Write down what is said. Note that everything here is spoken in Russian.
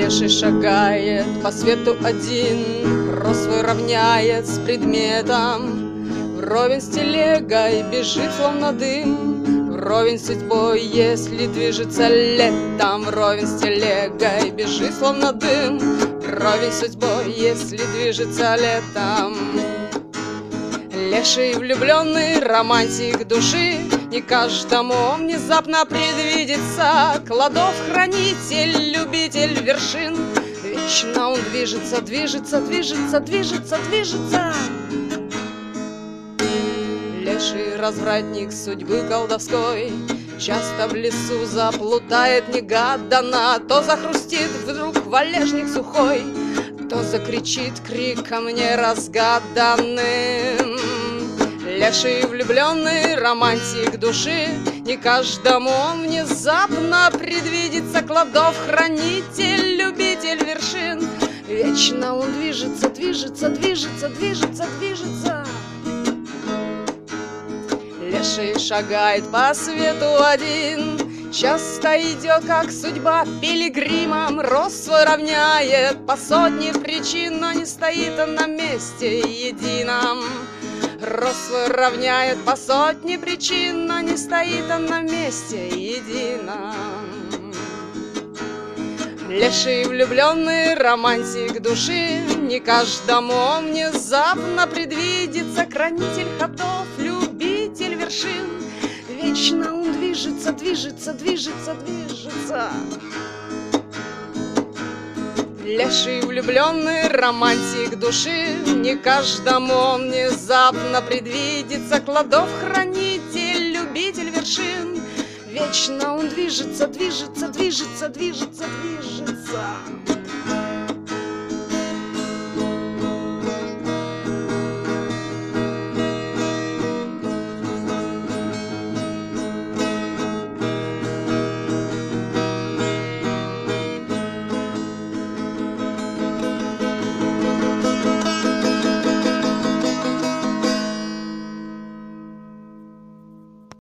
Леший шагает по свету один, рост свой равняет с предметом, вровень с телегой бежит, словно дым, вровень с судьбой, если движется летом, вровень с телегой бежит, словно дым, вровень с судьбой, если движется летом. Леший влюбленный романтик души, не каждому он внезапно предвидится, кладов хранитель, любитель вершин, вечно он движется, движется, движется, движется, движется. Леший развратник судьбы колдовской, часто в лесу заплутает негаданно, то захрустит вдруг валежник сухой, то закричит криком неразгаданным. Леший влюбленный романтик души, не каждому он внезапно предвидится, кладов хранитель, любитель вершин, вечно он движется, движется, движется, движется, движется. Леший шагает по свету один, часто идет, как судьба, пилигримом, рост свой равняет по сотне причин, но не стоит он на месте едином. Рост свой равняет по сотне причин, но не стоит он на месте едином. Леший влюбленный романтик души, не каждому он внезапно предвидится, хранитель ходов, любитель вершин, вечно он движется, движется, движется, движется. Леший влюбленный романтик души, не каждому он внезапно предвидится, кладов хранитель, любитель вершин, вечно он движется, движется, движется, движется, движется.